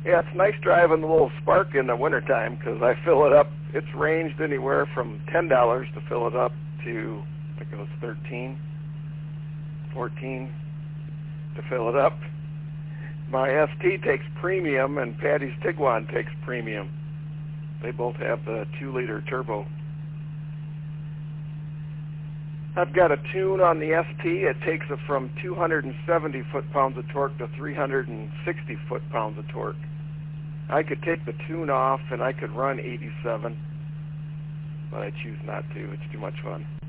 Yeah, it's nice driving the little Spark in the wintertime because I fill it up. It's ranged anywhere from $10 to fill it up to, I think it was 13, 14 to fill it up. My ST takes premium and Patty's Tiguan takes premium. They both have the 2-liter turbo. I've got a tune on the ST. It takes it from 270 foot-pounds of torque to 360 foot-pounds of torque. I could take the tune off and I could run 87, but I choose not to. It's too much fun.